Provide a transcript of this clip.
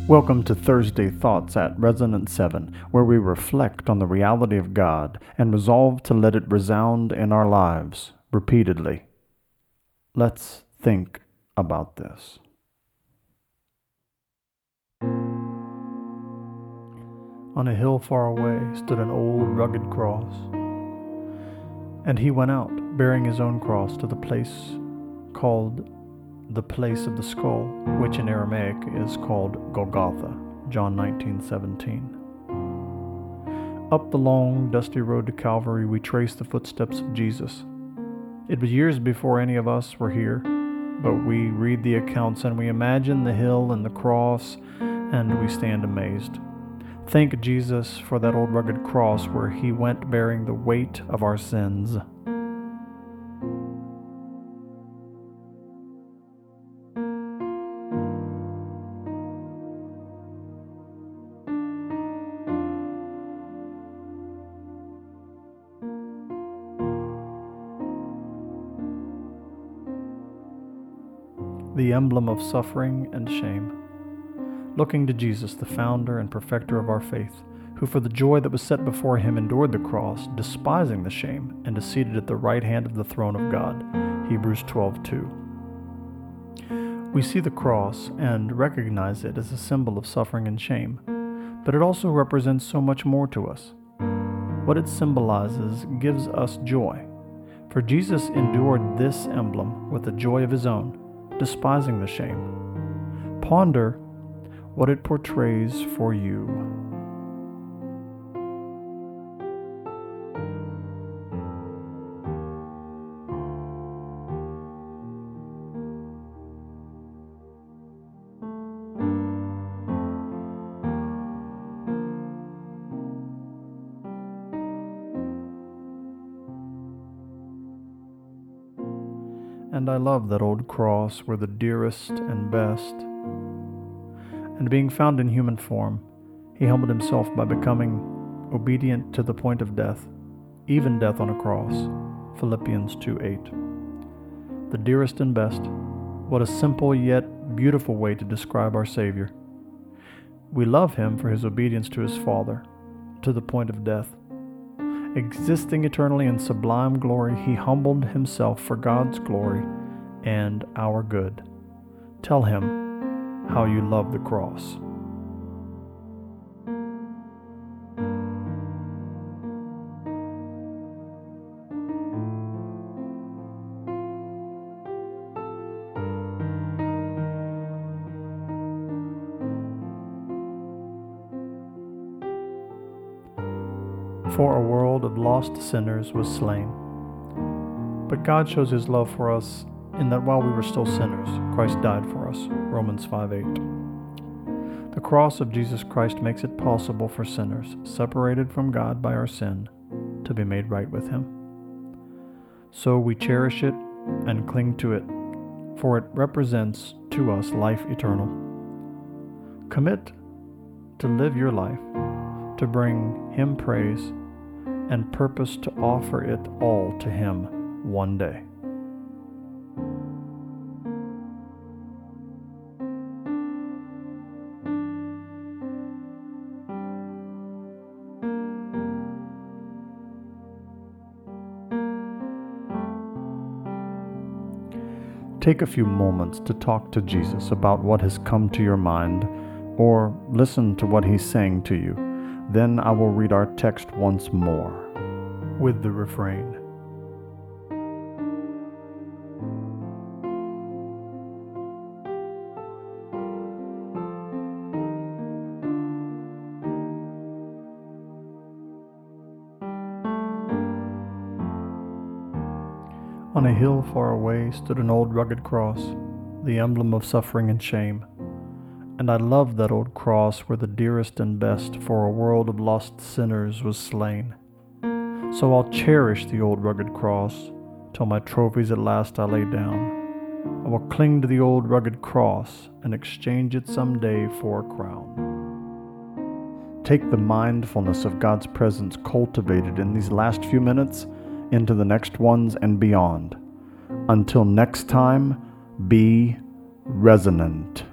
Welcome to Thursday Thoughts at Resonance 7, where we reflect on the reality of God and resolve to let it resound in our lives repeatedly. Let's think about this. On a hill far away stood an old rugged cross, and he went out, bearing his own cross, to the place called the place of the skull, which in Aramaic is called Golgotha, John 19:17. Up the long, dusty road to Calvary, we trace the footsteps of Jesus. It was years before any of us were here, but we read the accounts and we imagine the hill and the cross, and we stand amazed. Thank Jesus for that old rugged cross where he went bearing the weight of our sins. The emblem of suffering and shame. Looking to Jesus, the founder and perfecter of our faith, who for the joy that was set before him endured the cross, despising the shame, and is seated at the right hand of the throne of God. Hebrews 12:2. We see the cross and recognize it as a symbol of suffering and shame, but it also represents so much more to us. What it symbolizes gives us joy, for Jesus endured this emblem with the joy of his own, despising the shame. Ponder what it portrays for you. And I love that old cross where the dearest and best. And being found in human form, he humbled himself by becoming obedient to the point of death, even death on a cross. Philippians 2:8. The dearest and best. What a simple yet beautiful way to describe our Savior. We love him for his obedience to his Father, to the point of death. Existing eternally in sublime glory, he humbled himself for God's glory and our good. Tell him how you love the cross. For a world of lost sinners was slain. But God shows his love for us in that while we were still sinners, Christ died for us. Romans 5:8. The cross of Jesus Christ makes it possible for sinners, separated from God by our sin, to be made right with him. So we cherish it and cling to it, for it represents to us life eternal. Commit to live your life, to bring him praise, and purpose to offer it all to him one day. Take a few moments to talk to Jesus about what has come to your mind, or listen to what he's saying to you. Then I will read our text once more, with the refrain. On a hill far away stood an old rugged cross, the emblem of suffering and shame. And I loved that old cross where the dearest and best for a world of lost sinners was slain. So I'll cherish the old rugged cross till my trophies at last I lay down. I will cling to the old rugged cross and exchange it someday for a crown. Take the mindfulness of God's presence cultivated in these last few minutes into the next ones and beyond. Until next time, be resonant.